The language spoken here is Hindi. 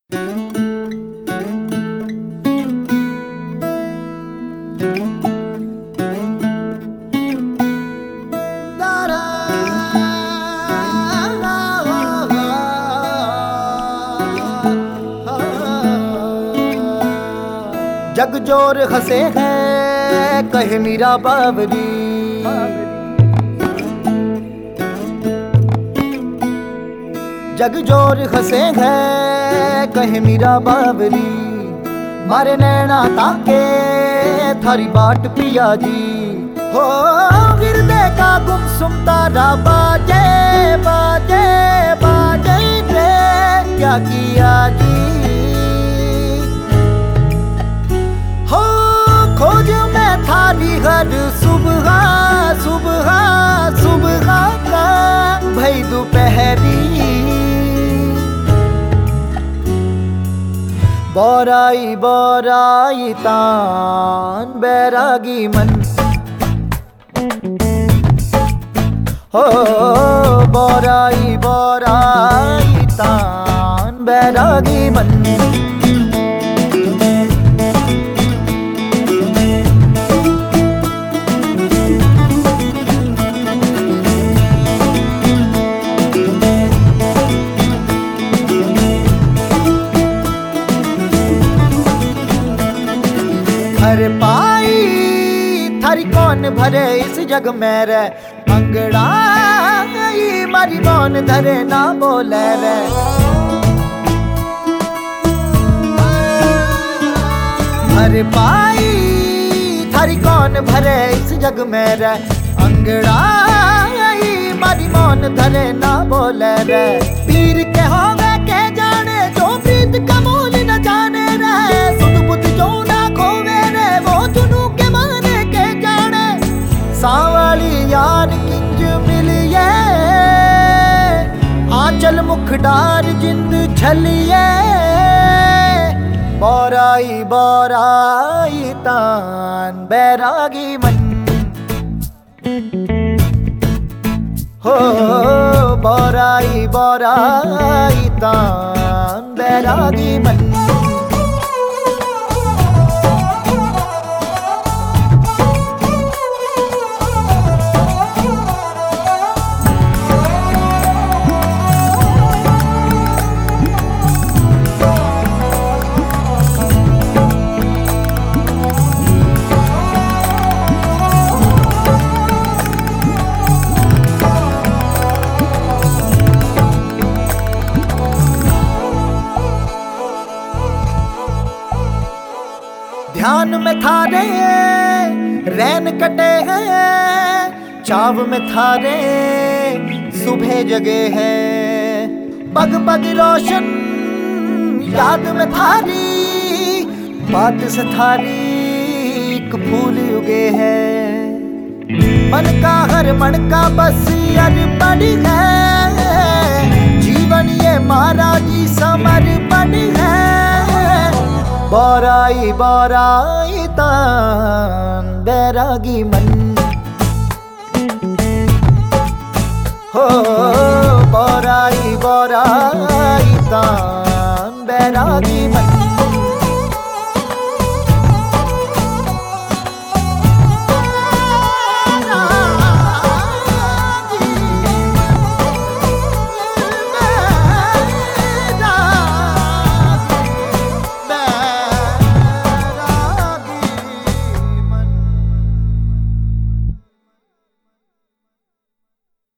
जग जोर हंसे हैं कहे मीरा बावरी, जग जोर हंसे हैं कहे मीरा बावरी। मारे नैना ताके थारी बाट पिया जी, हो गिरदे का गुमसुम तारा बाजे बाजे बाजे रे क्या किया जी। हो खोज मैं थारी हर सुबह सुबह सुबह का भई दोपहरी। बोराई बोराई तान बैरागी मन, हो बोराई बोराई तान बैरागी मन। हर पाई थारी कौन भरे इस जग में रे, अंगड़ाई मारी कौन धरे ना बोले रे। हर पाई थारी कौन भरे इस जग में रे, अंगड़ाई मारी कौन धरे ना बोले रे। पीर के होवे के जाने जो प्रीत का मोल न जाने रे, सुध बुध जो ना खोवे रे वो जुनू के माने के जाने। सावली यार किंज मिलिए आंचल मुखडार जिंद छलिए। बोराई बोराई तान बैरागी मन, हो बोराई बोराई तान बैरागी मन। ध्यान में थारे रैन कटे हैं, चाव में थारे सुबह जगे हैं। पग पग रोशन याद में थारी बात से थारी एक फूल उगे है। मन का हर मन का बस यार पड़ी है, जीवन ये महाराजी समर पड़ी है। बोराई बोराई तान बैरागी मन, हो बोराई बोराई तान बैरागी मन।